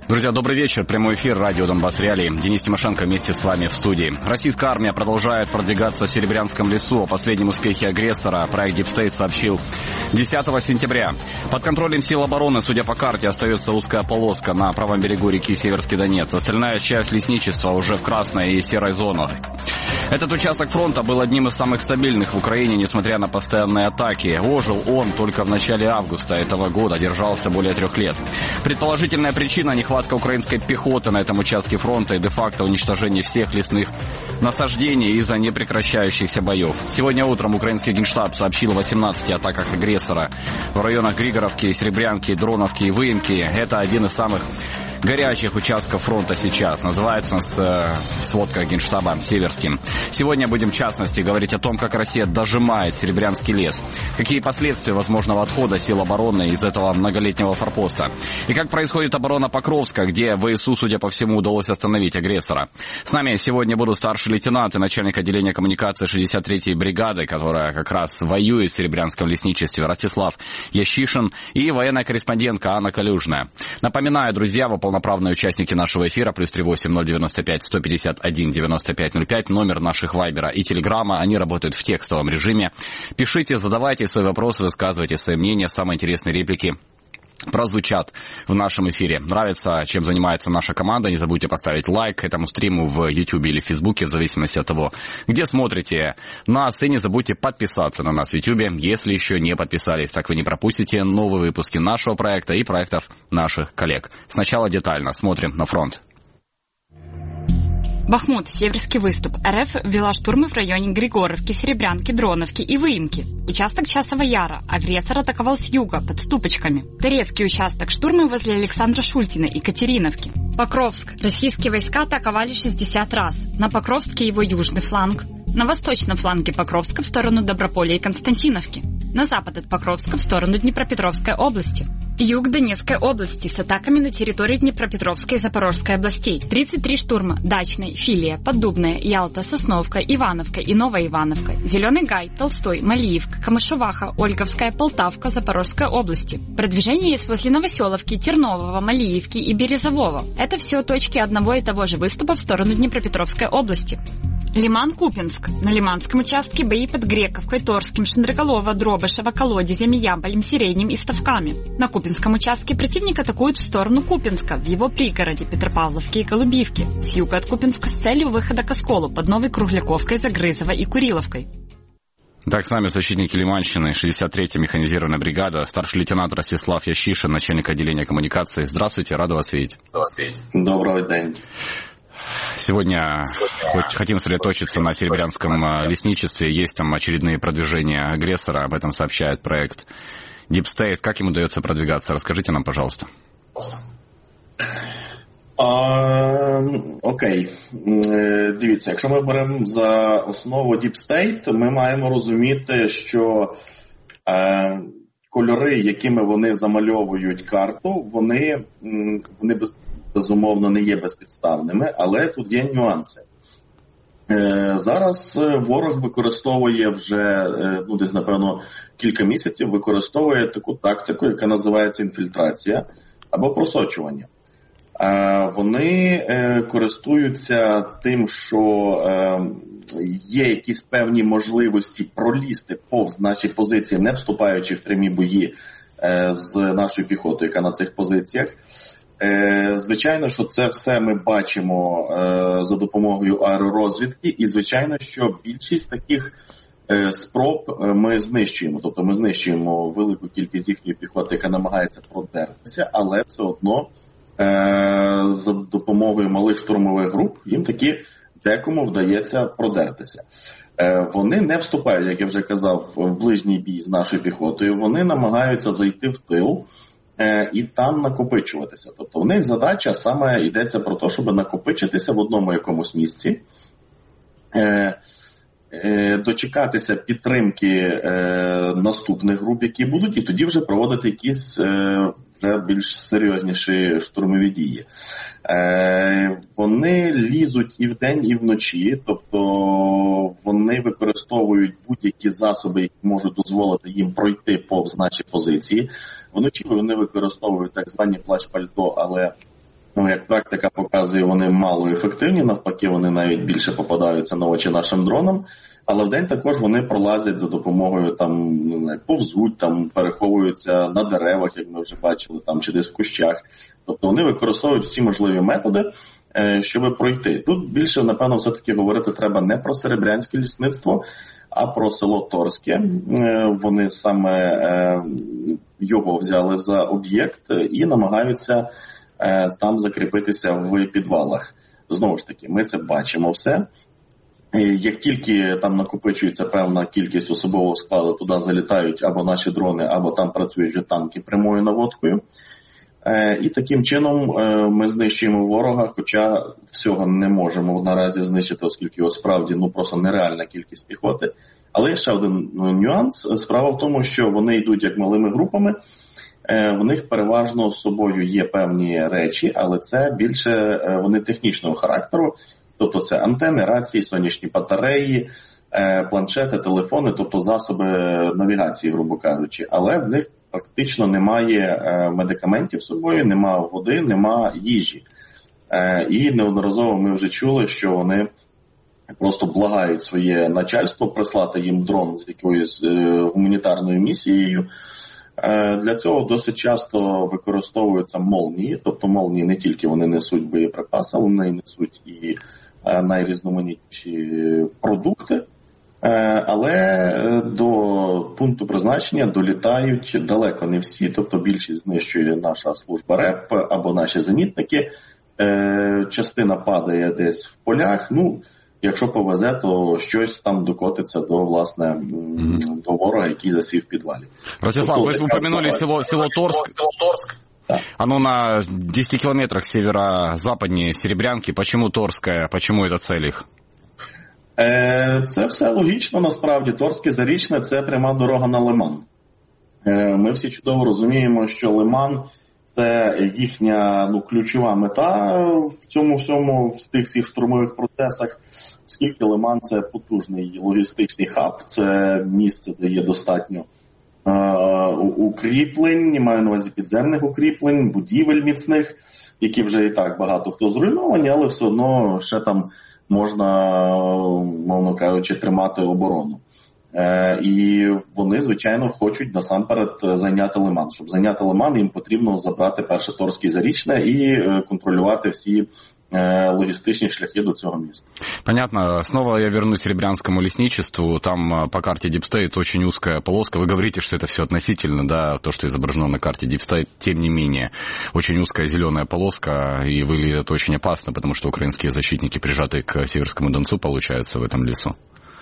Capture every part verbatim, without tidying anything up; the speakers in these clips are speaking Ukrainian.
Друзья, добрый вечер. Прямой эфир радио Донбасс Реалии. Денис Тимошенко вместе с вами в студии. Российская армия продолжает продвигаться в Серебрянском лесу. О последнем успехе агрессора проект Deep State сообщил десятого сентября. Под контролем сил обороны, судя по карте, остается узкая полоска на правом берегу реки Северский Донец. Остальная часть лесничества уже в красной и серой зонах. Этот участок фронта был одним из самых стабильных в Украине, несмотря на постоянные атаки. Ожил он только в начале августа этого года, держался более трех лет. Предположительная причина — нехватка украинской пехоты на этом участке фронта и де-факто уничтожение всех лесных насаждений из-за непрекращающихся боев. Сегодня утром украинский Генштаб сообщил о восемнадцати атаках агрессора в районах Григоровки, Серебрянки, Дроновки и Выемки. Это один из самых горячих участков фронта сейчас. Называется с сводка Генштаба Северским. Сегодня будем в частности говорить о том, как Россия дожимает Серебрянский лес, какие последствия возможного отхода сил обороны из этого многолетнего форпоста, и как происходит оборона Покровска, где ВСУ, судя по всему, удалось остановить агрессора. С нами сегодня будут старший лейтенант и начальник отделения коммуникации шестьдесят третьей бригады, которая как раз воюет в Серебрянском лесничестве, Ростислав Ящишин, и военная корреспондентка Анна Калюжная. Напоминаю, друзья, вы полноправные участники нашего эфира, плюс три восемь ноль девяносто пять сто пятьдесят один девяносто пять ноль пять, номер наших вайбера и телеграмма, они работают в текстовом режиме. Пишите, задавайте свои вопросы, высказывайте свои мнения, самые интересные реплики прозвучат в нашем эфире. Нравится, чем занимается наша команда, не забудьте поставить лайк этому стриму в YouTube или Фейсбуке, в зависимости от того, где смотрите нас, и не забудьте подписаться на нас в YouTube, если еще не подписались, так вы не пропустите новые выпуски нашего проекта и проектов наших коллег. Сначала детально смотрим на фронт. Бахмут, Северский выступ. РФ ввела штурмы в районе Григоровки, Серебрянки, Дроновки и Выемки. Участок Часова Яра. Агрессор атаковал с юга, под Ступочками. Торецкий участок. Штурмы возле Александра Шультина и Катериновки. Покровск. Российские войска атаковали шестьдесят раз. На Покровске его южный фланг. На восточном фланге Покровска в сторону Доброполя и Константиновки. На запад от Покровска в сторону Днепропетровской области. Юг Донецкой области с атаками на территории Днепропетровской и Запорожской областей. тридцать три штурма. Дачный, Филия, Поддубная, Ялта, Сосновка, Ивановка и Новая Ивановка. Зеленый Гай, Толстой, Малиевка, Камышеваха, Ольговская, Полтавка, Запорожской области. Продвижение есть возле Новоселовки, Тернового, Малиевки и Березового. Это все точки одного и того же выступа в сторону Днепропетровской области. Лиман-Купинск. На Лиманском участке бои под Грековкой, Торским, Шендроголово, Дробышево, Колодезями, Ямполем, Сиренем и Ставками. На Купинском участке противник атакует в сторону Купинска, в его пригороде Петропавловки и Голубивки, с юга от Купинска с целью выхода к Осколу под Новой Кругляковкой, Загрызово и Куриловкой. Так, с нами защитники Лиманщины, шестьдесят третья механизированная бригада, старший лейтенант Ростислав Ящишин, начальник отделения коммуникации. Здравствуйте, рада вас видеть. Доброго дня. Сегодня хотим сосредоточиться на Серебрянском лесничестве. Есть там очередные продвижения агрессора. Об этом сообщает проект Deep State. Как ему удается продвигаться? Расскажите нам, пожалуйста. А, окей. Дивіться, якщо ми беремо за основу Deep State, ми маємо розуміти, що е, кольори, якими вони замальовують карту, вони, вони без безумовно, не є безпідставними, але тут є нюанси. Е, зараз ворог використовує вже, ну, десь, напевно, кілька місяців, використовує таку тактику, яка називається інфільтрація або просочування. Е, вони е, користуються тим, що е, є якісь певні можливості пролізти повз наші позиції, не вступаючи в прямі бої е, з нашою піхотою, яка на цих позиціях. Звичайно, що це все ми бачимо за допомогою аеророзвідки, і звичайно, що більшість таких спроб ми знищуємо. Тобто ми знищуємо велику кількість їхньої піхоти, яка намагається продертися, але все одно за допомогою малих штурмових груп їм таки декому вдається продертися. Вони не вступають, як я вже казав, в ближній бій з нашою піхотою, вони намагаються зайти в тил і там накопичуватися. Тобто у них задача саме йдеться про те, щоб накопичитися в одному якомусь місці, е, е, дочекатися підтримки е, наступних груп, які будуть, і тоді вже проводити якісь е, вже більш серйозніші штурмові дії. Е, вони лізуть і вдень, і вночі, тобто вони використовують будь-які засоби, які можуть дозволити їм пройти повз наші позиції. Вночі вони використовують так звані плащ-пальто, але Ну, як практика показує, вони мало ефективні, навпаки, вони навіть більше попадаються на очі нашим дронам. Але вдень також вони пролазять за допомогою, там, повзуть, там, переховуються на деревах, як ми вже бачили, там, чи десь в кущах. Тобто вони використовують всі можливі методи, щоб пройти. Тут більше, напевно, все-таки говорити треба не про серебрянське лісництво, а про село Торське. Вони саме його взяли за об'єкт і намагаються там закріпитися в підвалах. Знову ж таки, ми це бачимо все. Як тільки там накопичується певна кількість особового складу, туди залітають або наші дрони, або там працюють вже танки прямою наводкою. І таким чином ми знищуємо ворога, хоча всього не можемо наразі знищити, оскільки його справді ну, просто нереальна кількість піхоти. Але є ще один нюанс. Справа в тому, що вони йдуть як малими групами, в них переважно з собою є певні речі, але це більше вони технічного характеру. Тобто це антени, рації, сонячні батареї, планшети, телефони, тобто засоби навігації, грубо кажучи. Але в них практично немає медикаментів з собою, немає води, немає їжі. І неодноразово ми вже чули, що вони просто благають своє начальство прислати їм дрон з якоюсь гуманітарною місією. Для цього досить часто використовуються молнії, тобто молнії не тільки вони несуть боєприпаси, вони несуть і найрізноманітніші продукти, але до пункту призначення долітають далеко не всі, тобто більшість знищує наша служба РЕП або наші зенітники, частина падає десь в полях, ну, якщо повезе, то щось там докотиться до, власне, mm-hmm. до ворога, який засів в підвалі. Ростислав, вы упомянули село, село Торск. Село Торск. Да. Оно на десяти километрах северо-западнее Серебрянки. Почему Торская? Почему это цель их? Це все логічно, насправді. Торське Зарічне – це пряма дорога на Лиман. Ми всі чудово розуміємо, що Лиман – це їхня ну, ключова мета в цьому всьому, в тих всіх штурмових процесах, оскільки Лиман – це потужний логістичний хаб, це місце, де є достатньо е- укріплень, маю на увазі підземних укріплень, будівель міцних, які вже і так багато хто зруйновані, але все одно ще там можна, мовно кажучи, тримати оборону. Е, і вони, звичайно, хочуть насамперед зайняти Лиман. Щоб зайняти Лиман, їм потрібно забрати перше Торське і Зарічне і е, контролювати всі э, логистичные шляхи до цього міста. Понятно. Снова я вернусь к серебрянскому лесничеству. Там по карте Deep State очень узкая полоска. Вы говорите, что это все относительно, да, то, что изображено на карте Deep State. Тем не менее, очень узкая зеленая полоска, и выглядит очень опасно, потому что украинские защитники, прижатые к Северскому Донцу, получаются в этом лесу.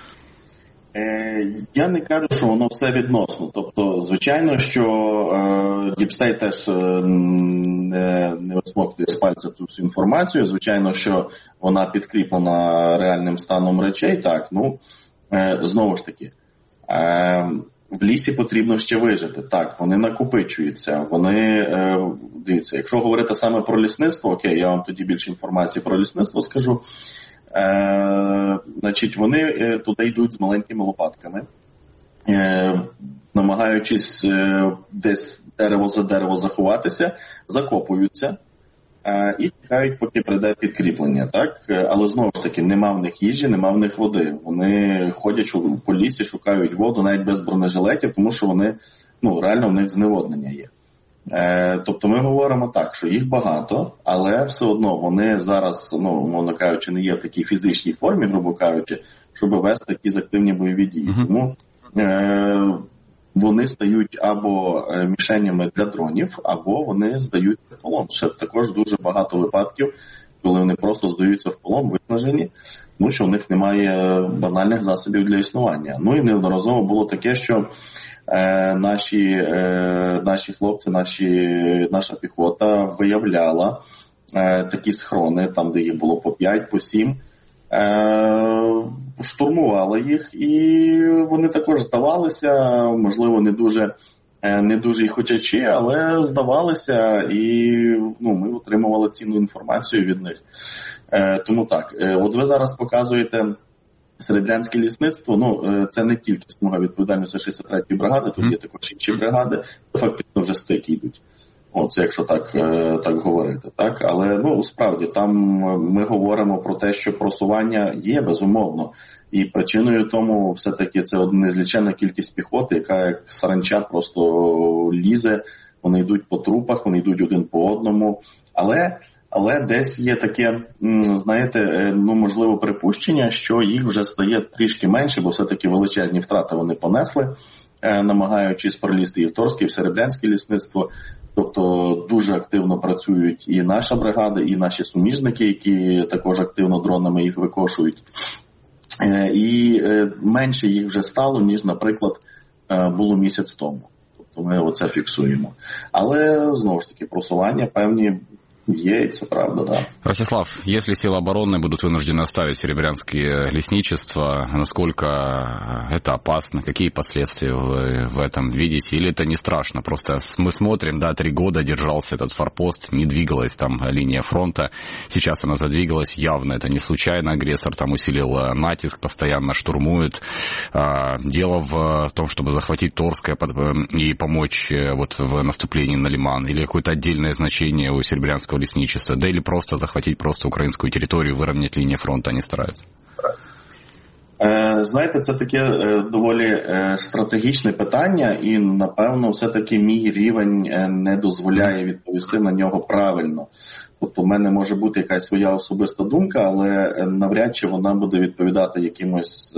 Я не кажу, що воно все відносно. Тобто, звичайно, що Deep State теж не, не розсмоктує з пальця цю всю інформацію. Звичайно, що вона підкріплена реальним станом речей. Так, ну, знову ж таки, в лісі потрібно ще вижити. Так, вони накопичуються. Вони, дивіться, якщо говорити саме про лісництво, окей, я вам тоді більше інформації про лісництво скажу. Е, значить, вони е, туди йдуть з маленькими лопатками, е, намагаючись е, десь дерево за дерево заховатися, закопуються е, і чекають, поки прийде підкріплення. Так? Але знову ж таки, нема в них їжі, нема в них води. Вони ходять по лісі, шукають воду навіть без бронежилетів, тому що вони, ну, реально в них зневоднення є. Тобто ми говоримо так, що їх багато, але все одно вони зараз, ну, мовно кажучи, не є в такій фізичній формі, грубо кажучи, щоб вести якісь активні бойові дії. Uh-huh. Тому е- вони стають або мішенями для дронів, або вони здаються в полон. Ще також дуже багато випадків, коли вони просто здаються в полон, виснажені, тому що в них немає банальних засобів для існування. Ну і неодноразово було таке, що Е, наші, е, наші хлопці, наші, наша піхота виявляла е, такі схорони, там, де їх було по п'ять, по сім, е, штурмувала їх, і вони також здавалися, можливо, не дуже, е, не дуже і хотячи, але здавалися, і ну, ми отримували цінну інформацію від них. Е, тому так, е, от ви зараз показуєте Серебрянське лісництво, ну, це не тільки смуга відповідальності шістдесят третьої бригади, тут є також інші бригади, фактично вже стики йдуть. О, це якщо так, так говорити. Так? Але ну, справді там ми говоримо про те, що просування є, безумовно. І причиною тому все-таки це незліченна кількість піхоти, яка як саранча просто лізе, вони йдуть по трупах, вони йдуть один по одному. Але, але десь є таке, знаєте, ну, можливо, припущення, що їх вже стає трішки менше, бо все-таки величезні втрати вони понесли, намагаючись пролізти і в Торське, і в Серебрянське лісництво. Тобто дуже активно працюють і наша бригада, і наші суміжники, які також активно дронами їх викошують. І менше їх вже стало, ніж, наприклад, було місяць тому. Тобто ми оце фіксуємо. Але, знову ж таки, просування певні є, и это правда, да. Ростислав, если силы обороны будут вынуждены оставить серебрянские лесничества, насколько это опасно, какие последствия вы в этом видите, или это не страшно? Просто мы смотрим, да, три года держался этот форпост, не двигалась там линия фронта, сейчас она задвигалась, явно это не случайно, агрессор там усилил натиск, постоянно штурмует. Дело в том, чтобы захватить Торское и помочь вот в наступлении на Лиман, или какое-то отдельное значение у серебрянского лесничества, да или просто захватить просто українську територію, вирівняти лінію фронту, вони стараються? Знаєте, це таке доволі стратегічне питання, і, напевно, все-таки мій рівень не дозволяє відповісти на нього правильно. Тобто в мене може бути якась своя особиста думка, але навряд чи вона буде відповідати якимось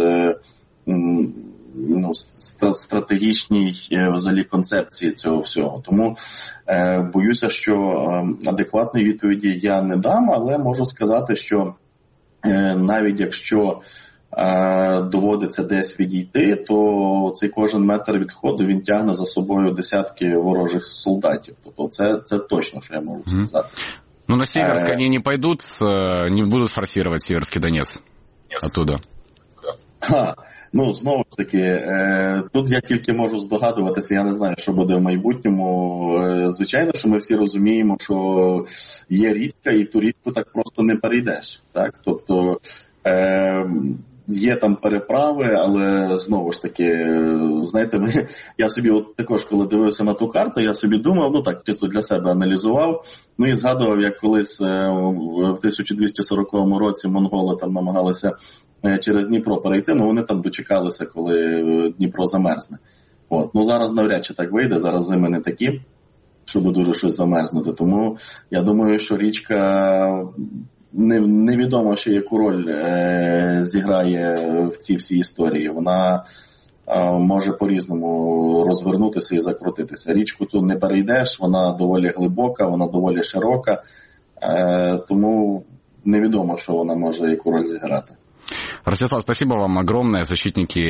ну, стратегічній взагалі концепції цього всього. Тому е, боюся, що адекватної відповіді я не дам, але можу сказати, що е, навіть якщо е, доводиться десь відійти, то цей кожен метр відходу, він тягне за собою десятки ворожих солдатів. Тобто це, це точно, що я можу сказати. Ну, на Северск они не пойдут, не будут форсировать Северский Донец оттуда? Ха. Ну, знову ж таки, е, тут я тільки можу здогадуватися, я не знаю, що буде в майбутньому. Е, звичайно, що ми всі розуміємо, що є річка, і ту річку так просто не перейдеш. Так? Тобто, е, є там переправи, але знову ж таки, знаєте, ми, я собі от також, коли дивився на ту карту, я собі думав, ну так, чисто для себе аналізував, ну і згадував, як колись в тисяча двісті сороковому році монголи там намагалися через Дніпро перейти, ну вони там дочекалися, коли Дніпро замерзне. От. Ну зараз навряд чи так вийде, зараз зими не такі, щоб дуже щось замерзнути. Тому я думаю, що річка не, невідомо ще яку роль е, зіграє в цій всій історії. Вона е, може по-різному розвернутися і закрутитися. Річку тут не перейдеш, вона доволі глибока, вона доволі широка, е, тому невідомо, що вона може яку роль зіграти. Ростислав, спасибо вам огромное. Защитники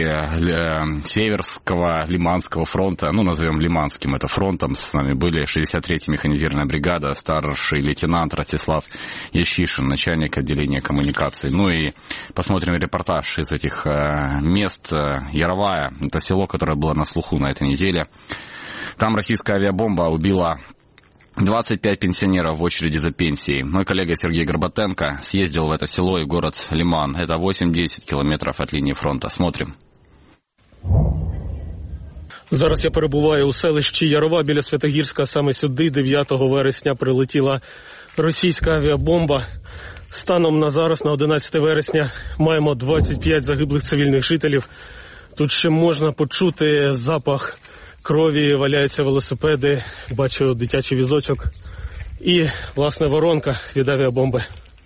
Северского Лиманского фронта, ну, назовем Лиманским это фронтом, с нами были шестьдесят третья механизированная бригада, старший лейтенант Ростислав Ящишин, начальник отделения коммуникаций. Ну и посмотрим репортаж из этих мест. Яровая, это село, которое было на слуху на этой неделе. Там российская авиабомба убила двадцать пять пенсионеров в очереди за пенсией. Мой коллега Сергей Горбатенко съездил в это село и город Лиман. Это восемь-десять километров от линии фронта. Смотрим. Зараз я перебуваю у селищі Ярова біля Святогірська. Саме сюди дев'ятого вересня прилетіла російська авіабомба. Станом на зараз, на одинадцяте вересня, маємо двадцять п'ять загиблих цивільних жителів. Тут ще можна почути запах крові, валяються велосипеди, бачу дитячий візочок і, власне, воронка від авіабомби.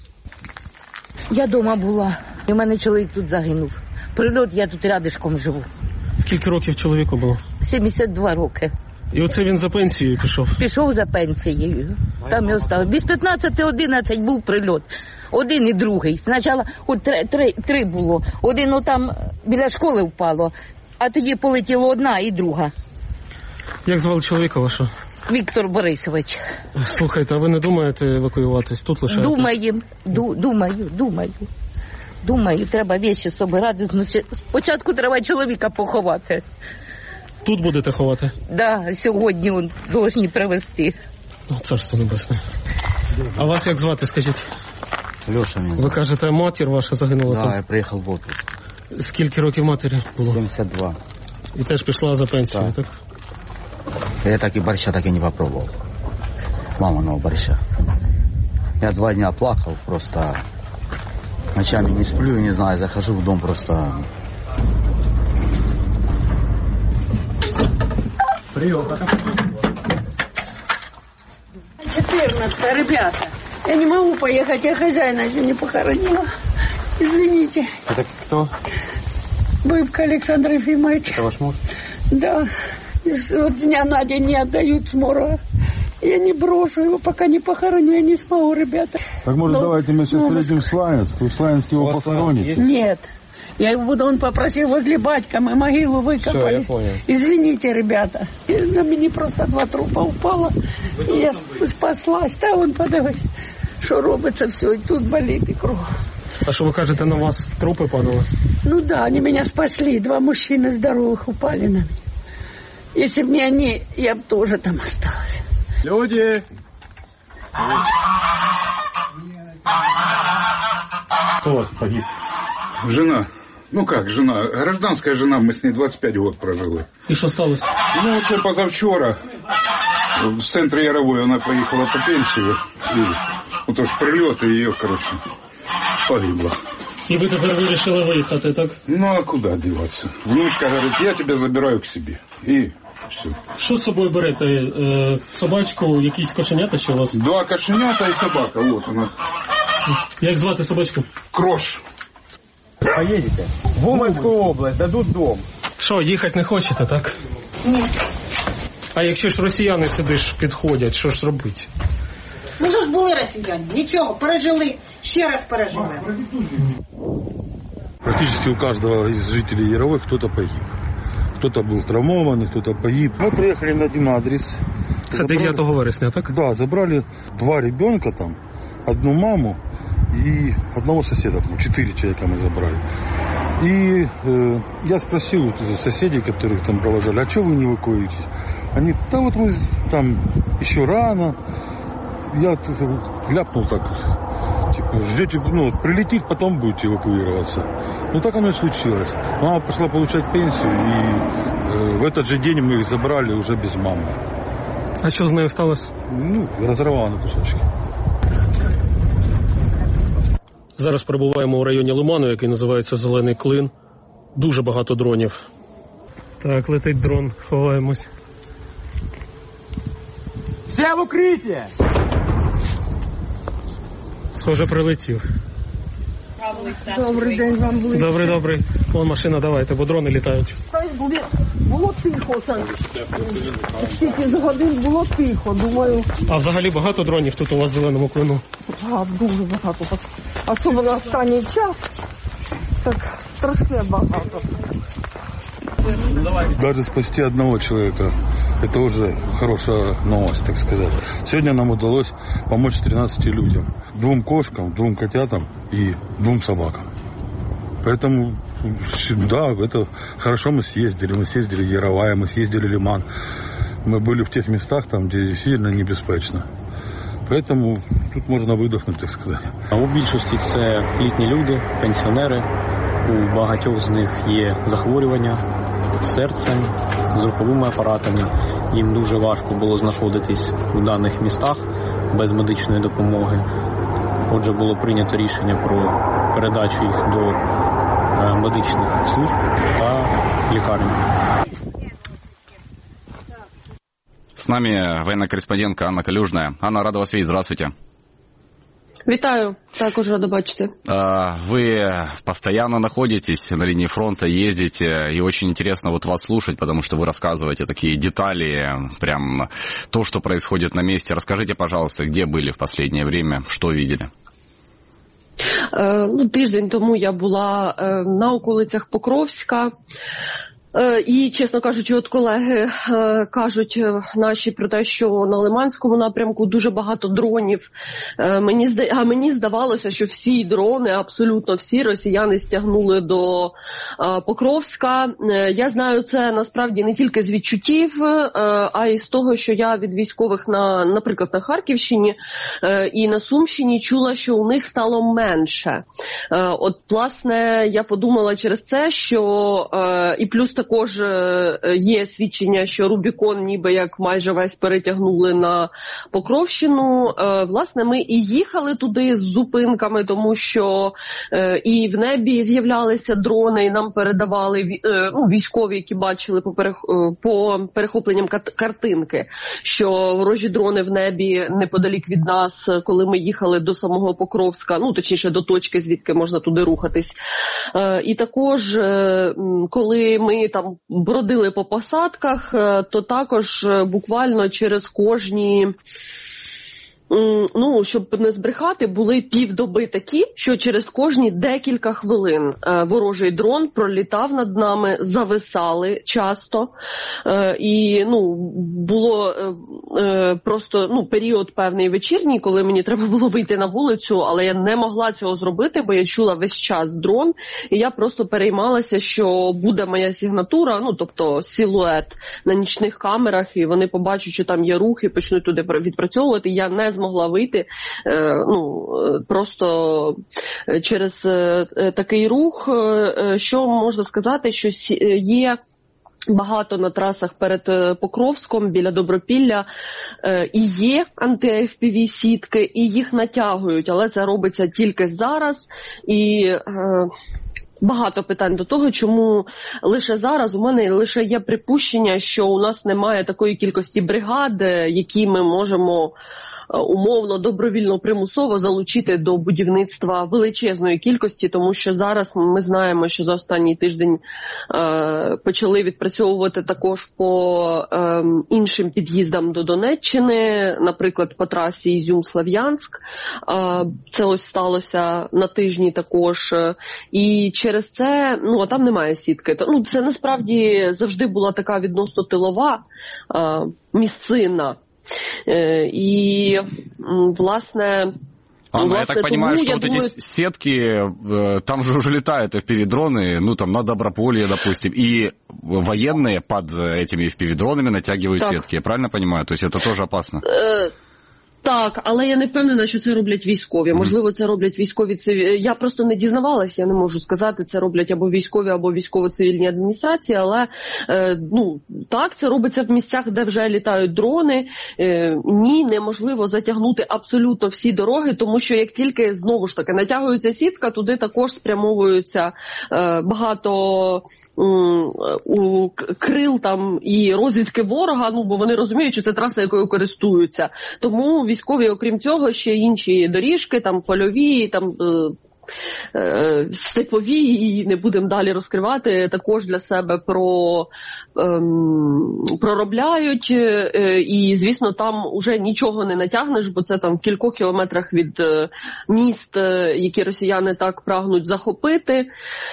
Я вдома була, і в мене чоловік тут загинув. Прильот, я тут рядишком живу. Скільки років чоловіку було? сімдесят два роки. І оце він за пенсією пішов? Пішов за пенсією. Там і остав. Без п'ятнадцяти одинадцять був прильот. Один і другий. Спочатку от три, три, три було. Один отам біля школи впало, а тоді полетіло одна і друга. Як звали чоловіка вашого? Віктор Борисович. Слухайте, а ви не думаєте евакуюватись? Тут лишаєтесь? Думаю, ду, думаю, думаю. Думаю, треба речі собирати. Спочатку треба чоловіка поховати. Тут будете ховати? Так, да, сьогодні он повинні привезти. О, царство небесне. А вас як звати, скажіть? Льоша мене. Ви кажете, матір ваша загинула? Так, да, я приїхав в отпуск. Скільки років матері було? сімдесят два. І теж пішла за пенсію, так? так? Я так і борща так і не попробував. сломанного борща. Я два дня плакал, просто ночами не сплю, не знаю, захожу в дом просто... Прием. четырнадцать, ребята. Я не могу поехать, я хозяина еще не похоронила. Извините. Это кто? Быбка Александр Ефимович. Это ваш муж? Да. Вот дня на день не отдают с морга. Я не брошу его, пока не похороню, я не смогу, ребята. Так может, но, давайте мы сейчас но... приедем в Славянск, в Славянск его похоронить? Нет. Я его буду, он попросил возле батька, мы могилу выкопали. Все, я понял. Извините, ребята. И на меня просто два трупа упало. И я спаслась. Та он подивись, що робиться все, і тут болить, і кров. А що ви кажете, на вас трупи падали? Ну да, они меня спасли. Два мужчины здоровых упали на меня. Если бы не они, я бы тоже там осталась. Люди! Кто у вас погиб? Жена. Ну как, жена? Гражданская жена, мы с ней двадцать пять год прожили. І що сталося? Ну, це позавчора. В центре Яровой она поехала по пенсию. И вот уж прилет, и ее, короче, погибла. І ви тепер вирішили виїхати, так? Ну, а куда деваться? Внучка говорит, я тебя забираю к себе. И все. Що з собою берете? Е, собачку, якісь кошенята ще у вас? Два кошенята и собака, вот она. Як звати собачку? Крош. Поедете в Уманскую область, дадут дом. Що, їхати не хочете, так? Ні. А якщо ж росіяни сюди ж підходять, що ж робити? Ми ж були росіяни, нічого, пережили, ще раз переживемо. Практически у каждого из жителей Яровой кто-то погиб. Кто-то был травмован, кто-то погиб. Мы приехали на один адрес. Це дев'ятого вересня, так? Да, забрали два ребенка там, одну маму и одного соседа. Четыре человека мы забрали. И э, я спросил у соседей, которых там провожали, а что вы не эвакуируетесь? Они, да вот мы там еще рано. Я ляпнул так, типа, ждете, ну, прилетит, потом будете эвакуироваться. Ну, так оно и случилось. Мама пошла получать пенсию, и э, в этот же день мы их забрали уже без мамы. А що з нею сталося? Ну, разорвала на кусочки. Зараз перебуваємо у районі Лиману, який називається Зелений Клин. Дуже багато дронів. Так, летить дрон, ховаємось. Все в укрытие! Схоже, прилетів. Добрий день вам буде. Добрий, добрий. Вон машина, давайте, бо дрони літають. Було, було тихо, так. Скільки з годин було тихо, думаю. А взагалі багато дронів тут у вас в Зеленому Клину? А, дуже багато. Особливо останній час. Так, страшне багато. Даже спасти одного человека, это уже хорошая новость, так сказать. Сегодня нам удалось помочь тринадцати людям. Двум кошкам, двум котятам и двум собакам. Поэтому, да, это хорошо мы съездили. Мы съездили в Яровая, мы съездили в Лиман. Мы были в тех местах, там, где сильно небезпечно. Поэтому тут можна видихнути, так сказати. У більшості це літні люди, пенсіонери. У багатьох з них є захворювання з серцем, з руховими апаратами. Їм дуже важко було знаходитись у даних містах без медичної допомоги. Отже, було прийнято рішення про передачу їх до медичних служб та лікарень. С нами военная корреспондентка Анна Калюжная. Анна, рада вас видеть. Здравствуйте. Вітаю, також рада бачити. Вы постоянно находитесь на линии фронта, ездите, и очень интересно вот вас слушать, потому что вы рассказываете такие детали, прям то, что происходит на месте. Расскажите, пожалуйста, где были в последнее время, что видели? Ну, тиждень тому я була на околицях Покровська. І, чесно кажучи, от колеги кажуть наші про те, що на Лиманському напрямку дуже багато дронів. Мені зда... А мені здавалося, що всі дрони, абсолютно всі росіяни стягнули до Покровська. Я знаю це насправді не тільки з відчуттів, а й з того, що я від військових, на, наприклад, на Харківщині і на Сумщині чула, що у них стало менше. От, власне, я подумала через це, що і плюс також є свідчення, що Рубікон ніби як майже весь перетягнули на Покровщину. Власне, ми і їхали туди з зупинками, тому що і в небі з'являлися дрони, і нам передавали ну, військові, які бачили по, перех... по перехопленням картинки, що ворожі дрони в небі неподалік від нас, коли ми їхали до самого Покровська, ну, точніше, до точки, звідки можна туди рухатись. І також, коли ми там бродили по посадках, то також буквально через кожні, ну, щоб не збрехати, були півдоби такі, що через кожні декілька хвилин ворожий дрон пролітав над нами, зависали часто, і, ну, було просто, ну, період певний вечірній, коли мені треба було вийти на вулицю, але я не могла цього зробити, бо я чула весь час дрон, і я просто переймалася, що буде моя сигнатура, ну, тобто силует на нічних камерах, і вони побачать, що там є рух, і почнуть туди відпрацьовувати. Я не змогла вийти, ну, просто через такий рух. Що можна сказати, що є багато на трасах перед Покровськом, біля Добропілля, і є анти-еф пі ві сітки, і їх натягують, але це робиться тільки зараз, і багато питань до того, чому лише зараз у мене лише є припущення, що у нас немає такої кількості бригад, які ми можемо умовно, добровільно, примусово залучити до будівництва величезної кількості, тому що зараз ми знаємо, що за останній тиждень е, почали відпрацьовувати також по е, іншим під'їздам до Донеччини, наприклад, по трасі Ізюм-Слов'янськ. Е, це ось сталося на тижні також. І через це, ну, а там немає сітки. Ну, це насправді завжди була така відносно тилова е, місцина. И, власне, Анна, власне, я так понимаю, тому, что я вот думаю... эти сетки, там же уже летают эф пи ви-дроны, ну, там, на Доброполье, допустим, и военные под этими эф пи ви-дронами натягивают так. сетки, я правильно понимаю? То есть это тоже опасно? Так, але я не впевнена, що це роблять військові. Можливо, це роблять військові цивільні. Я просто не дізнавалася, я не можу сказати, це роблять або військові, або військово-цивільні адміністрації, але, е, ну, так, це робиться в місцях, де вже літають дрони. Е, ні, неможливо затягнути абсолютно всі дороги, тому що як тільки, знову ж таки, натягується сітка, туди також спрямовуються е, багато у крил там і розвідки ворога, ну, бо вони розуміють, що це траса, якою користуються. Тому військові, окрім цього, ще інші доріжки, там польові, там е, е, степові, і не будемо далі розкривати, також для себе про, е, проробляють. Е, і, звісно, там уже нічого не натягнеш, бо це там в кількох кілометрах від е, міст, е, які росіяни так прагнуть захопити.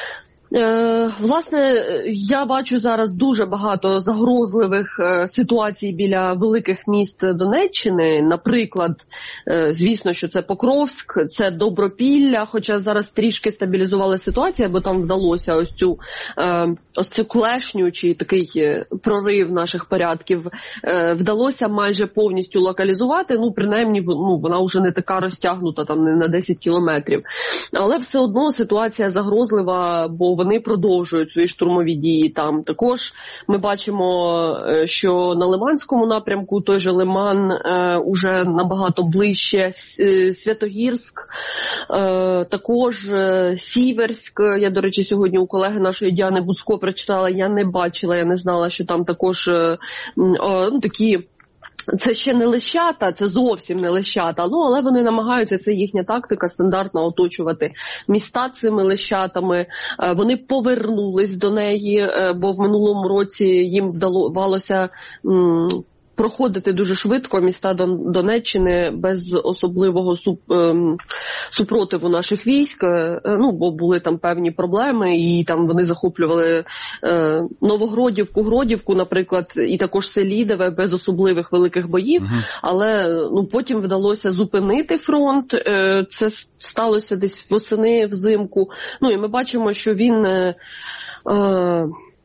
Е, власне, я бачу зараз дуже багато загрозливих е, ситуацій біля великих міст Донеччини. Наприклад, е, звісно, що це Покровськ, це Добропілля, хоча зараз трішки стабілізувала ситуація, бо там вдалося ось цю, е, ось цю клешню чи такий прорив наших порядків е, вдалося майже повністю локалізувати. Ну, принаймні, ну, вона вже не така розтягнута, там не на десять кілометрів. Але все одно ситуація загрозлива, бо вони продовжують свої штурмові дії там. Також ми бачимо, що на Лиманському напрямку той же Лиман е, уже набагато ближче, Святогірськ, е, також е, Сіверськ. Я, до речі, сьогодні у колеги нашої Діани Буцко прочитала, я не бачила, я не знала, що там також е, е, ну, такі... Це ще не лещата, це зовсім не лещата, ну, але вони намагаються, це їхня тактика стандартно оточувати міста цими лещатами. Вони повернулись до неї, бо в минулому році їм вдалося м- проходити дуже швидко міста Донеччини без особливого суп, ем, супротиву наших військ, е, ну, бо були там певні проблеми, і там вони захоплювали е, Новогродівку, Гродівку, наприклад, і також Селідове без особливих великих боїв, uh-huh. але ну, потім вдалося зупинити фронт, е, це сталося десь восени, взимку, ну, і ми бачимо, що він... Е, е,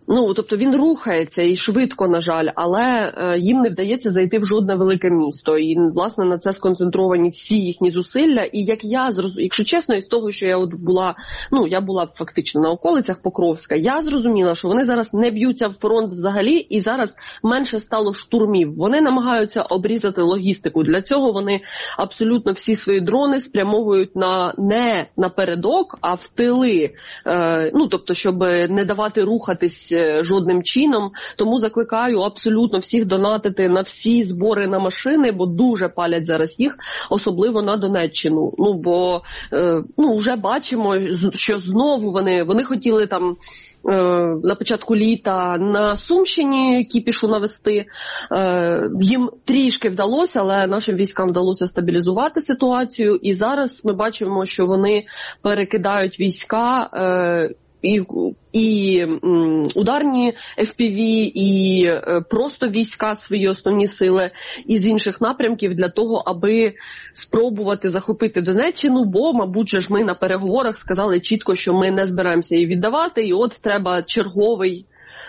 Ну, тобто він рухається і швидко, на жаль, але е, їм не вдається зайти в жодне велике місто. І, власне, на це сконцентровані всі їхні зусилля. І як я зрозуміла, якщо чесно, із того, що я от була, ну, я була фактично на околицях Покровська, я зрозуміла, що вони зараз не б'ються в фронт взагалі, і зараз менше стало штурмів. Вони намагаються обрізати логістику. Для цього вони абсолютно всі свої дрони спрямовують на не напередок, а в тили. Е, ну, тобто, щоб не давати рухатись жодним чином, тому закликаю абсолютно всіх донатити на всі збори на машини, бо дуже палять зараз їх, особливо на Донеччину. Ну, бо е, ну, вже бачимо, що знову вони, вони хотіли там е, на початку літа на Сумщині кіпішу навести. Е, їм трішки вдалося, але нашим військам вдалося стабілізувати ситуацію, і зараз ми бачимо, що вони перекидають війська е, і і м, ударні еф пі ві, і е, просто війська, свої основні сили із інших напрямків для того, аби спробувати захопити Донеччину, бо, мабуть, же ж ми на переговорах сказали чітко, що ми не збираємося її віддавати, і от треба черговий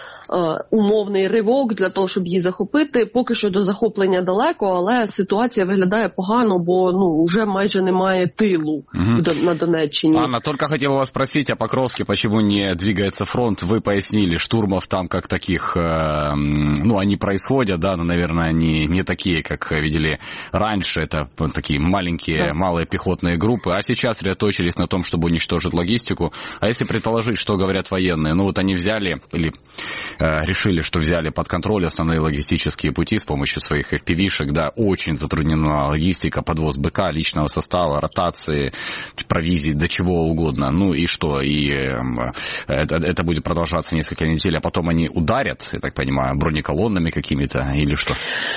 умовний ривок для того, щоб її захопити. Поки що до захоплення далеко, але ситуація виглядає погано, бо ну вже майже немає тилу угу. на Донеччині. Анна, только хотела вас спросить о Покровске, почему не двигается фронт. Вы пояснили, штурмов там как таких, э, ну, они происходят, да, но, наверное, не, не такие, как видели раньше. Это такие маленькие, да. малые пехотные группы, а сейчас сосредоточились на том, чтобы уничтожить логистику. А если предположить, что говорят военные, ну вот они взяли или решили, что взяли под контроль основные логистические пути с помощью своих эф пи ви-шек, да, очень затруднена логистика, подвоз БК, личного состава, ротации, провизии, до чего угодно. Ну и что? И э, это, это будет продолжаться несколько недель, а потом они ударят, я так понимаю, бронеколоннами какими-то или что?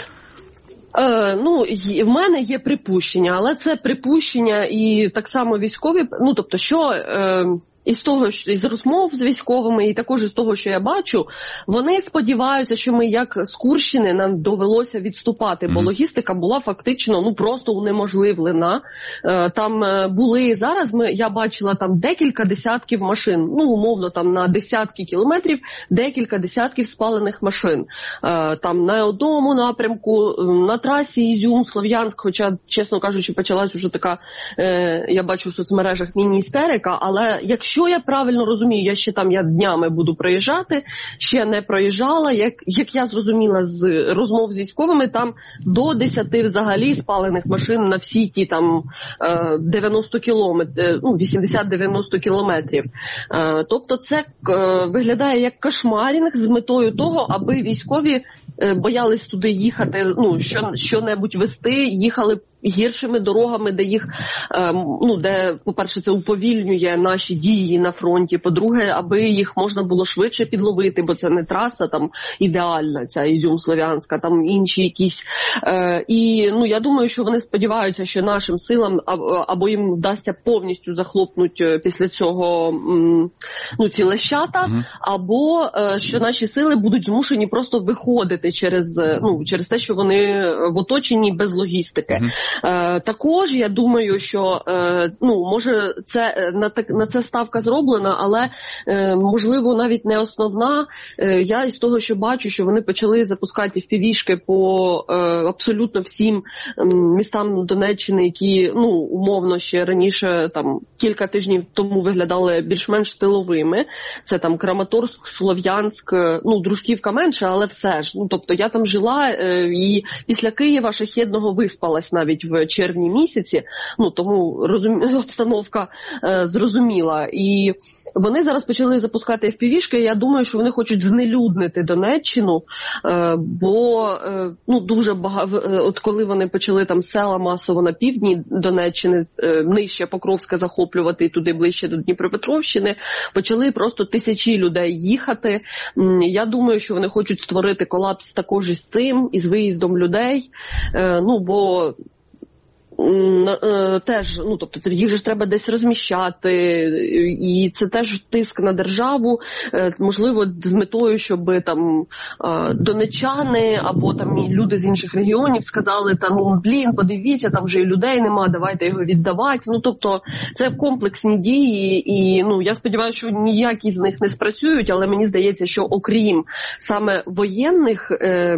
Е, ну, в мене є припущення, але це припущення і так само військові, ну, тобто, що... Е, із того, що із розмов з військовими, і також із того, що я бачу, вони сподіваються, що ми, як з Курщини, нам довелося відступати, бо логістика була фактично, ну, просто унеможливлена. Там були, зараз ми, я бачила там декілька десятків машин, ну, умовно, там на десятки кілометрів, декілька десятків спалених машин. Там на одному напрямку, на трасі Ізюм-Слов'янськ, хоча, чесно кажучи, почалась уже така, я бачу в соцмережах, міні-істерика, але якщо Що я правильно розумію, я ще там я днями буду проїжджати, ще не проїжджала. Як, як я зрозуміла з розмов з військовими, там до десяти взагалі спалених машин на всі ті там дев'яносто кілометрів, ну, вісімдесят-дев'яносто кілометрів. Тобто це виглядає як кошмарінг з метою того, аби військові боялись туди їхати, ну, що, що-небудь вести, їхали гіршими дорогами, де їх, ну, де, по-перше, це уповільнює наші дії на фронті, по-друге, аби їх можна було швидше підловити, бо це не траса там ідеальна, ця Ізюм-Слов'янська, там інші якісь. Е, і, ну, я думаю, що вони сподіваються, що нашим силам або їм вдасться повністю захлопнути після цього, ну, ці лещата, mm-hmm. або е, що наші сили будуть змушені просто виходити через, ну, через те, що вони в оточенні без логістики. Mm-hmm. Е, також я думаю, що е, ну, може це на, на це ставка зроблена, але е, можливо навіть не основна. Е, я із того, що бачу, що вони почали запускати еф пі ві-шки по е, абсолютно всім е, містам Донеччини, які, ну, умовно ще раніше, там кілька тижнів тому виглядали більш-менш тиловими. Це там Краматорськ, Слов'янськ, ну, Дружківка менше, але все ж. Ну, тобто я там жила е, і після Києва Шахєдного виспалась навіть в червні місяці, ну, тому розум... обстановка е, зрозуміла. І вони зараз почали запускати еф пі ві-шки, я думаю, що вони хочуть знелюднити Донеччину, е, бо, е, ну, дуже багато, е, от коли вони почали там села масово на півдні Донеччини, е, нижче Покровська захоплювати і туди ближче до Дніпропетровщини, почали просто тисячі людей їхати. Я думаю, що вони хочуть створити колапс також із цим, із виїздом людей, е, ну, бо теж, ну, тобто, їх же ж треба десь розміщати, і це теж тиск на державу, можливо, з метою, щоб там донеччани або там люди з інших регіонів сказали, та ну, блін, подивіться, там вже і людей нема, давайте його віддавати. Ну, тобто, це комплексні дії, і, ну, я сподіваюся, що ніякі з них не спрацюють, але мені здається, що окрім саме воєнних е,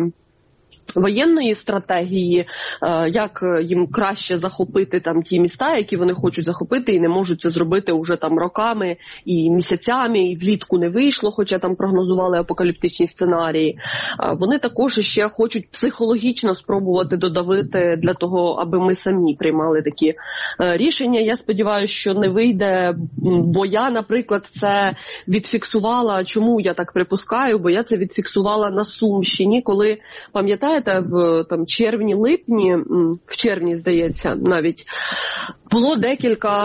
воєнної стратегії, як їм краще захопити там ті міста, які вони хочуть захопити, і не можуть це зробити уже там роками і місяцями, і влітку не вийшло, хоча там прогнозували апокаліптичні сценарії. Вони також ще хочуть психологічно спробувати додавити для того, аби ми самі приймали такі рішення. Я сподіваюся, що не вийде, бо я, наприклад, це відфіксувала. Чому я так припускаю? Бо я це відфіксувала на Сумщині, коли, пам'ятаєте, в там червні-липні, в червні, здається, навіть, було декілька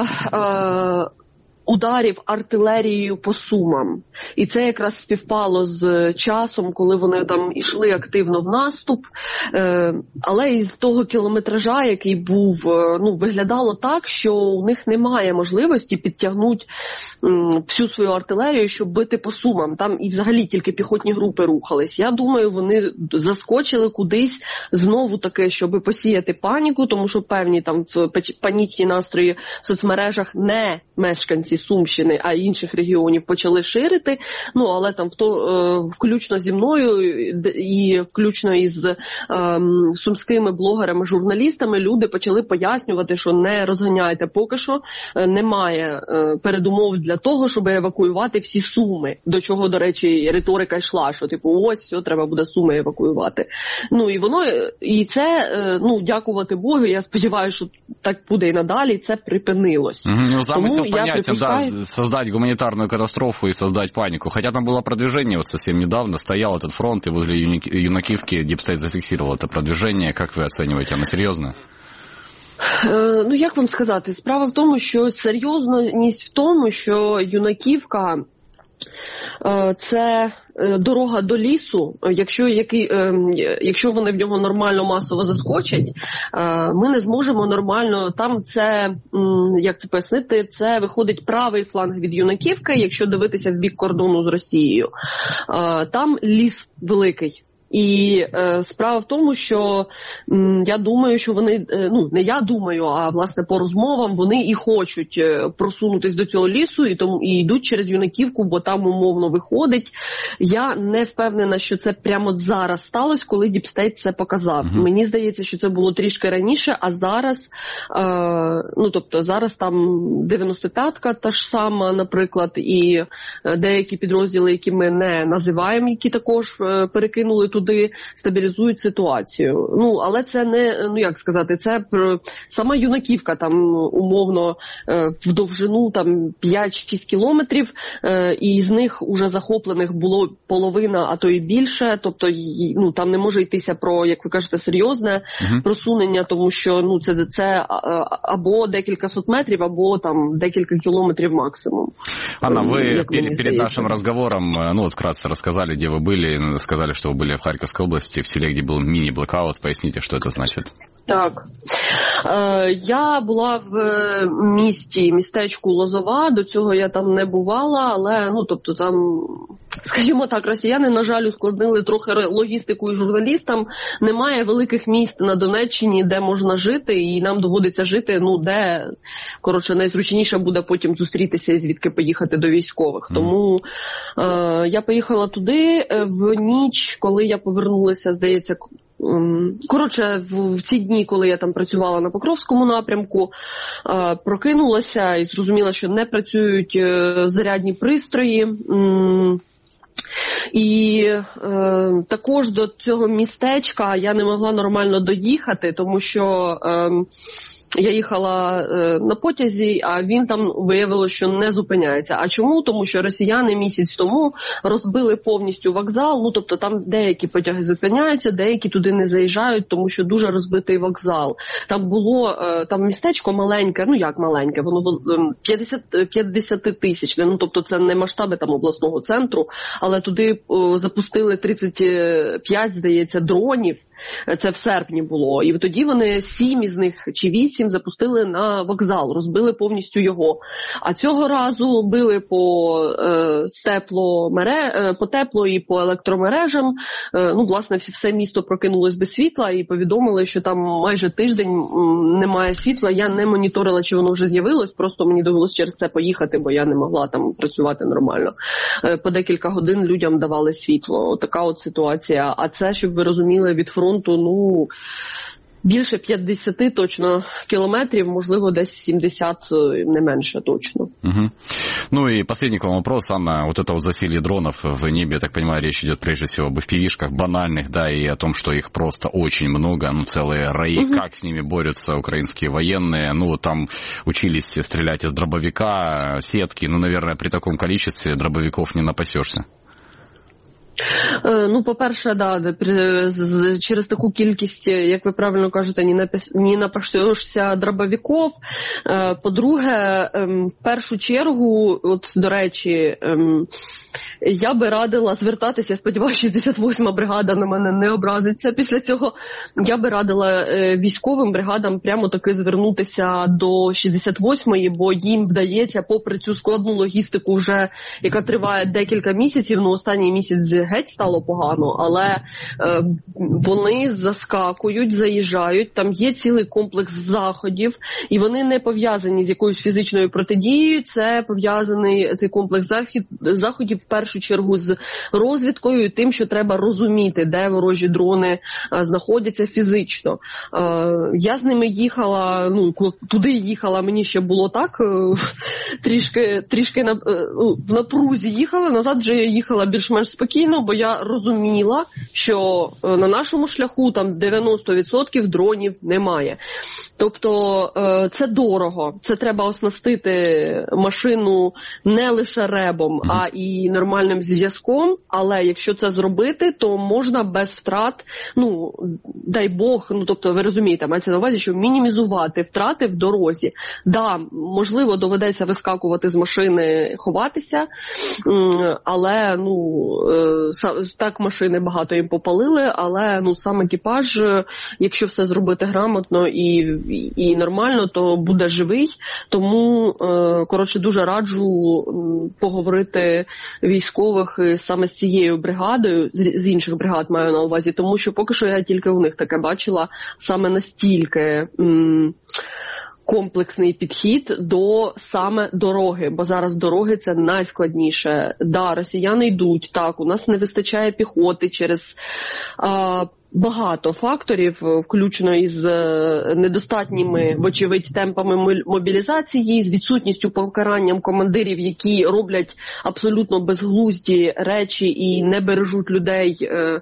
е, ударів артилерією по Сумам. І це якраз співпало з часом, коли вони там ішли активно в наступ. Е, але із того кілометража, який був, ну, виглядало так, що у них немає можливості підтягнути м, всю свою артилерію, щоб бити по Сумам. Там і взагалі тільки піхотні групи рухались. Я думаю, вони заскочили кудись знову таки, щоб посіяти паніку, тому що певні там в панічні настрої в соцмережах не мешканці Сумщини, а інших регіонів почали ширити. Ну, але там в то, е, включно зі мною і включно із е, сумськими блогерами, журналістами, люди почали пояснювати, що не розганяйте поки що, е, немає е, передумов для того, щоб евакуювати всі Суми. До чого, до речі, риторика йшла, що типу ось, все, треба буде Суми евакуювати. Ну, і воно, і це, е, ну, дякувати Богу, я сподіваюся, що так буде і надалі, це припинилось. Mm-hmm. Ну, замысел Тому понятен, припускаю... да, создать гуманитарную катастрофу и создать панику. Хотя там было продвижение, вот совсем недавно стоял этот фронт, и возле Юнакивки Дипстейт зафиксировал это продвижение. Как вы оцениваете, оно серьезно? Е, ну, як вам сказати? Справа в тому, що серйозність в тому, що Юнаківка е, це дорога до лісу, якщо, який, е, якщо вони в нього нормально масово заскочать, е, ми не зможемо нормально, там це, як це пояснити, це виходить правий фланг від Юнаківки, якщо дивитися в бік кордону з Росією. Е, там ліс великий. І е, справа в тому, що м, я думаю, що вони, е, ну, не я думаю, а власне по розмовам вони і хочуть е, просунутись до цього лісу, і тому і йдуть через Юнаківку, бо там умовно виходить. Я не впевнена, що це прямо зараз сталося, коли Діпстейт це показав. Mm-hmm. Мені здається, що це було трішки раніше, а зараз, е, ну, тобто зараз там дев'яносто п'ятка та ж сама, наприклад, і деякі підрозділи, які ми не називаємо, які також е, перекинули туди, стабілізують ситуацію. Ну, але це не, ну як сказати, це сама Юнаківка там умовно в довжину там п'ять-шість кілометрів, і з них уже захоплених було половина, а то і більше, тобто, ну, там не може йтися про, як ви кажете, серйозне угу. просунення, тому що, ну, це, це або декілька сот метрів, або там декілька километров максимум. Анна, вы перед, перед нашим разговором, ну, вот вкратце рассказали, где вы были, сказали, что вы были в Харьковской области, в селе, где был мини-блокаут. Поясните, что это значит? Так. Е, я була в місті, містечку Лозова, до цього я там не бувала, але, ну, тобто там, скажімо так, росіяни, на жаль, ускладнили трохи логістику і журналістам. Немає великих міст на Донеччині, де можна жити, і нам доводиться жити, ну, де, коротше, найзручніше буде потім зустрітися і звідки поїхати до військових. Mm. Тому е, я поїхала туди в ніч, коли я повернулася, здається, коротше, в ці дні, коли я там працювала на Покровському напрямку, прокинулася і зрозуміла, що не працюють зарядні пристрої. І е, також до цього містечка я не могла нормально доїхати, тому що е, я їхала е, на потязі, а він там виявилося, що не зупиняється. А чому? Тому що росіяни місяць тому розбили повністю вокзал, ну тобто там деякі потяги зупиняються, деякі туди не заїжджають, тому що дуже розбитий вокзал. Там було, е, там містечко маленьке, ну як маленьке, воно п'ятдесят тисячне, ну тобто це не масштаби там обласного центру, але туди е, запустили тридцять п'ять, здається, дронів, Це в серпні було. І тоді вони сім із них чи вісім запустили на вокзал, розбили повністю його. А цього разу били по е, тепломере, е, по тепло і по електромережам. Е, ну, власне, все місто прокинулось без світла і повідомили, що там майже тиждень м, немає світла. Я не моніторила, чи воно вже з'явилось, просто мені довелося через це поїхати, бо я не могла там працювати нормально. Е, по декілька годин людям давали світло. Така от ситуація. А це, щоб ви розуміли, від фронту, ну, більше п'ятдесят точно километров, можливо, десь сімдесят, не менше точно. Угу. Ну и последний к вам вопрос, Анна. Вот это вот засилье дронов в небе, я так понимаю, речь идет прежде всего об эф пи ви-шках банальных, да, и о том, что их просто очень много, ну, целые раи. Угу. Как с ними борются украинские военные? Ну, там учились стрелять из дробовика, сетки, ну, наверное, при таком количестве дробовиков не напасешься. Ну, по-перше, да, через таку кількість, як ви правильно кажете, не напасешся дробовиків. По-друге, в першу чергу, от, до речі, я би радила звертатися, я сподіваюся, шістдесят восьма бригада на мене не образиться після цього. Я би радила військовим бригадам прямо таки звернутися до шістдесят восьмої, бо їм вдається, попри цю складну логістику, вже, яка триває декілька місяців, ну останній місяць геть стало погано, але е, вони заскакують, заїжджають, там є цілий комплекс заходів, і вони не пов'язані з якоюсь фізичною протидією, це пов'язаний цей комплекс захід, заходів в першу чергу з розвідкою і тим, що треба розуміти, де ворожі дрони е, знаходяться фізично. Е, я з ними їхала, ну, туди їхала, мені ще було так, е, трішки, трішки на, е, в напрузі їхала, назад вже я їхала більш-менш спокійно, бо я розуміла, що е, на нашому шляху там дев'яносто відсотків дронів немає. Тобто е, це дорого, це треба оснастити машину не лише ребом, а і нормальним зв'язком, але якщо це зробити, то можна без втрат, ну, дай Бог, ну, тобто, ви розумієте, мається на увазі, що мінімізувати втрати в дорозі. Да, можливо, доведеться вискакувати з машини, ховатися, але, ну, так машини багато їм попалили, але, ну, сам екіпаж, якщо все зробити грамотно і і нормально, то буде живий. Тому, коротше, дуже раджу поговорити військових саме з цією бригадою, з інших бригад маю на увазі, тому що поки що я тільки у них таке бачила, саме настільки м- комплексний підхід до саме дороги, бо зараз дороги – це найскладніше. Да, росіяни йдуть, так, у нас не вистачає піхоти через а, багато факторів, включно із недостатніми, вочевидь, темпами мобілізації, з відсутністю покаранням командирів, які роблять абсолютно безглузді речі і не бережуть людей е,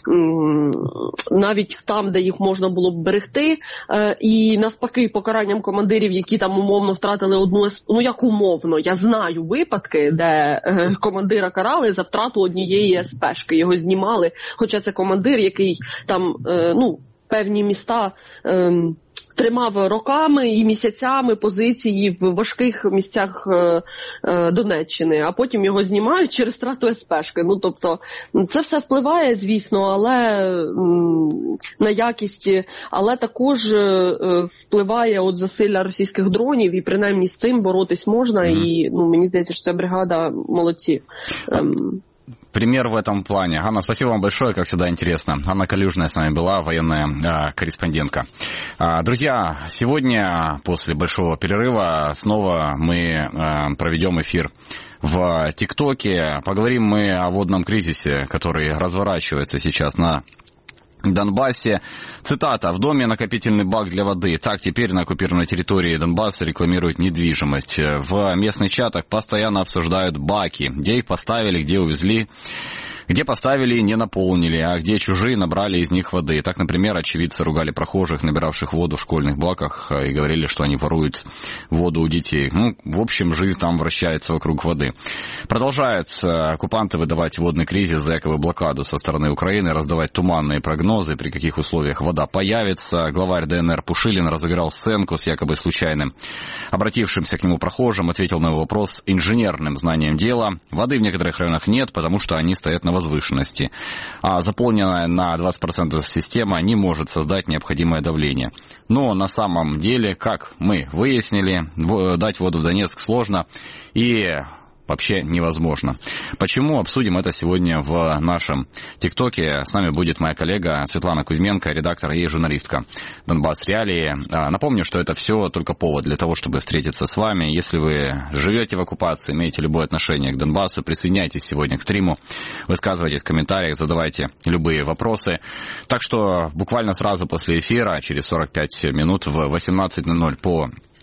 навіть там, де їх можна було б берегти, е, і навпаки покаранням командирів, які там умовно втратили одну, ну як умовно, я знаю випадки, де е, командира карали за втрату однієї ес пешки, його знімали, хоча це командир, який там, е, ну, певні міста е, тримав роками і місяцями позиції в важких місцях е, е, Донеччини, а потім його знімають через втрату ес пешки. Ну, тобто, це все впливає, звісно, але м, на якість, але також е, впливає от засилля російських дронів, і принаймні з цим боротись можна, mm-hmm. і, ну, мені здається, що ця бригада молодці. Ем, Пример в этом плане. Анна, спасибо вам большое, как всегда интересно. Анна Калюжная с нами была, военная э, корреспондентка. Э, друзья, сегодня после большого перерыва снова мы э, проведем эфир в ТикТоке. Поговорим мы о водном кризисе, который разворачивается сейчас на Донбассе. Цитата. «В доме накопительный бак для воды. Так теперь на оккупированной территории Донбасса рекламируют недвижимость. В местных чатах постоянно обсуждают баки. Где их поставили, где увезли. Где поставили и не наполнили, а где чужие набрали из них воды. Так, например, очевидцы ругали прохожих, набиравших воду в школьных баках, и говорили, что они воруют воду у детей. Ну, в общем, жизнь там вращается вокруг воды. Продолжают оккупанты выдавать водный кризис за якобы блокаду со стороны Украины, раздавать туманные прогнозы, при каких условиях вода появится. Главарь ДНР Пушилин разыграл сценку с якобы случайным обратившимся к нему прохожим, ответил на его вопрос инженерным знанием дела. Воды в некоторых районах нет, потому что они стоят на возвышенности. А заполненная на двадцать процентов система не может создать необходимое давление. Но на самом деле, как мы выяснили, дать воду в Донецк сложно и вообще невозможно. Почему? Обсудим это сегодня в нашем ТикТоке. С нами будет моя коллега Светлана Кузьменко, редактор и журналистка Донбасс Реалии. Напомню, что это все только повод для того, чтобы встретиться с вами. Если вы живете в оккупации, имеете любое отношение к Донбассу, присоединяйтесь сегодня к стриму, высказывайтесь в комментариях, задавайте любые вопросы. Так что буквально сразу после эфира, через сорок пять минут в восемнадцать ноль ноль по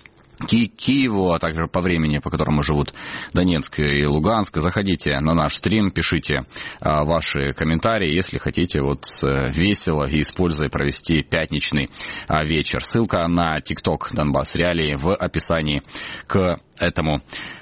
Ки- Киеву, а также по времени, по которому живут Донецк и Луганск. Заходите на наш стрим, пишите а, ваши комментарии, если хотите вот весело и используя провести пятничный а, вечер. Ссылка на ТикТок Донбасс Реалии в описании к этому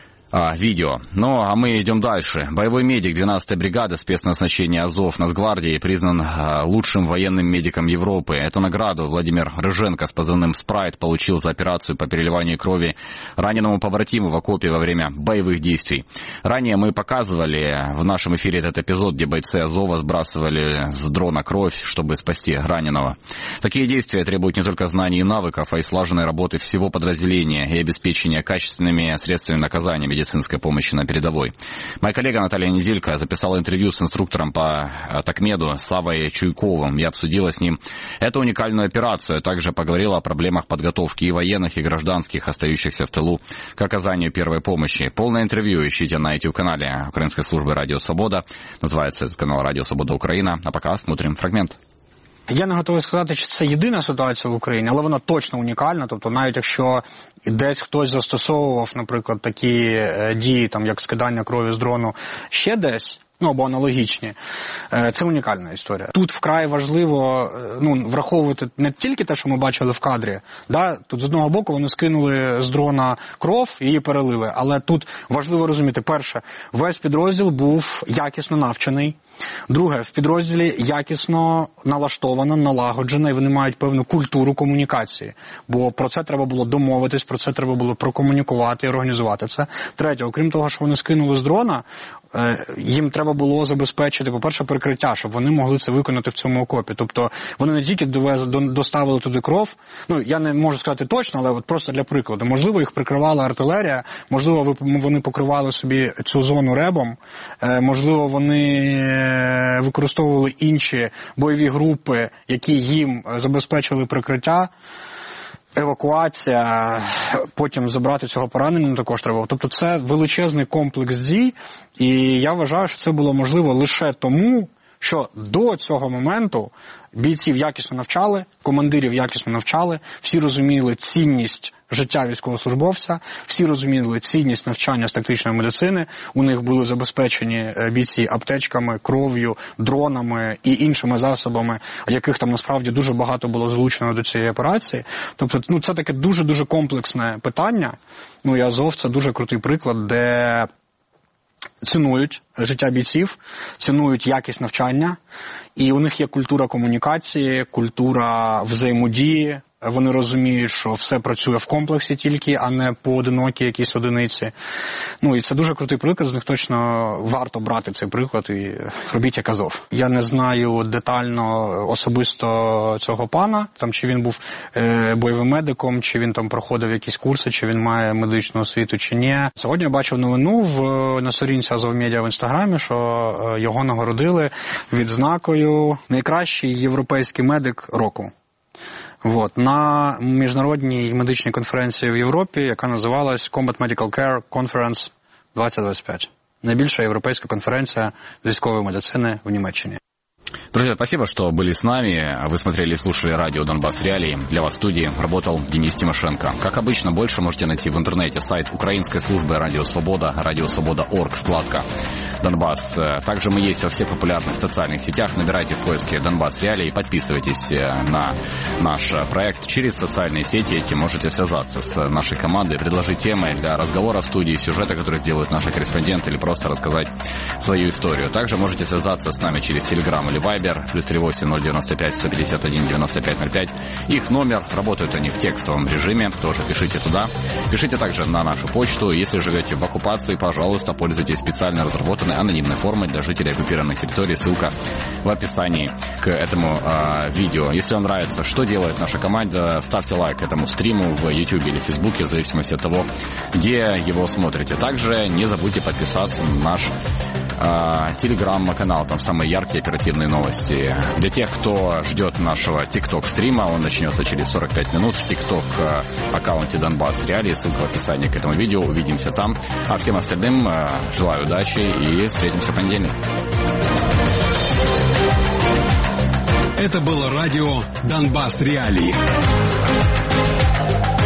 видео. Ну, а мы идем дальше. Боевой медик двенадцатой бригады спецназначения Азов Нацгвардии признан лучшим военным медиком Европы. Эту награду Владимир Рыженко с позывным «Спрайт» получил за операцию по переливанию крови раненому побратиму в окопе во время боевых действий. Ранее мы показывали в нашем эфире этот эпизод, где бойцы Азова сбрасывали с дрона кровь, чтобы спасти раненого. Такие действия требуют не только знаний и навыков, а и слаженной работы всего подразделения и обеспечения качественными средствами наказания медицинской помощи на передовой. Моя коллега Наталья Неделька записала интервью с инструктором по Такмеду Савой Чуйковым и обсудила с ним эту уникальную операцию, а также поговорила о проблемах подготовки и военных, и гражданских, остающихся в тылу, к оказанию первой помощи. Полное интервью ищите на YouTube-канале Украинской службы Радио Свобода. Называется этот канал Радио Свобода Украина. А пока смотрим фрагмент. Я не готовий сказати, чи це єдина ситуація в Україні, але вона точно унікальна. Тобто навіть якщо десь хтось застосовував, наприклад, такі дії, там, як скидання крові з дрону ще десь, ну, або аналогічні, це унікальна історія. Тут вкрай важливо, ну, враховувати не тільки те, що ми бачили в кадрі, да? Тут з одного боку вони скинули з дрона кров і її перелили, але тут важливо розуміти, перше, весь підрозділ був якісно навчений. Друге, в підрозділі якісно налаштовано, налагоджено, і вони мають певну культуру комунікації. Бо про це треба було домовитись, про це треба було прокомунікувати і організувати це. Третє, окрім того, що вони скинули з дрона, їм треба було забезпечити, по-перше, прикриття, щоб вони могли це виконати в цьому окопі. Тобто вони не тільки доставили туди кров, ну, я не можу сказати точно, але от просто для прикладу. Можливо, їх прикривала артилерія, можливо, вони покривали собі цю зону ребом, можливо, вони використовували інші бойові групи, які їм забезпечили прикриття, евакуація, потім забрати цього пораненого також треба. Тобто це величезний комплекс дій, і я вважаю, що це було можливо лише тому, що до цього моменту бійців якісно навчали, командирів якісно навчали, всі розуміли цінність життя військовослужбовця, всі розуміли цінність навчання з тактичної медицини, у них були забезпечені бійці аптечками, кров'ю, дронами і іншими засобами, яких там насправді дуже багато було залучено до цієї операції. Тобто, ну, це таке дуже-дуже комплексне питання. Ну, і Азов – це дуже крутий приклад, де цінують життя бійців, цінують якість навчання, і у них є культура комунікації, культура взаємодії. Вони розуміють, що все працює в комплексі тільки, а не поодинокі якісь одиниці. Ну, і це дуже крутий приклад, з них точно варто брати цей приклад і робіть як Азов. Я не знаю детально особисто цього пана, там, чи він був е, бойовим медиком, чи він там проходив якісь курси, чи він має медичну освіту, чи ні. Сьогодні я бачив новину в, на сторінці Азов Медіа в Інстаграмі, що е, його нагородили відзнакою «Найкращий європейський медик року». Вот, на міжнародній медичній конференції в Європі, яка називалась Combat Medical Care Conference двадцять двадцять п'ять. Найбільша європейська конференція з військової медицини в Німеччині. Друзья, спасибо, что были с нами. Вы смотрели и слушали радио Донбасс Реалии. Для вас в студии работал Денис Тимошенко. Как обычно, больше можете найти в интернете сайт Украинской службы Радио Свобода, радио свобода точка орг, вкладка Донбасс. Также мы есть во всех популярных социальных сетях. Набирайте в поиске Донбасс Реалии, подписывайтесь на наш проект. Через социальные сети эти можете связаться с нашей командой, предложить темы для разговора в студии, сюжеты, которые сделают наши корреспонденты, или просто рассказать свою историю. Также можете связаться с нами через Telegram или Viber, плюс три восемь ноль девяносто пять сто пятьдесят один девяносто пять ноль пять. Их номер, работают они в текстовом режиме, тоже пишите туда. Пишите также на нашу почту. Если живете в оккупации, пожалуйста, пользуйтесь специально разработанной специальной анонимной формы для жителей оккупированных территорий. Ссылка в описании к этому э, видео. Если вам нравится, что делает наша команда, ставьте лайк этому стриму в YouTube или Facebook, в зависимости от того, где его смотрите. Также не забудьте подписаться на наш э, телеграм-канал, там самые яркие оперативные новости. Для тех, кто ждет нашего тикток-стрима, он начнется через сорок пять минут в тикток-аккаунте Донбасс Реалии. Ссылка в описании к этому видео. Увидимся там. А всем остальным э, желаю удачи и встретимся в понедельник. Это было радио «Донбасс Реалии».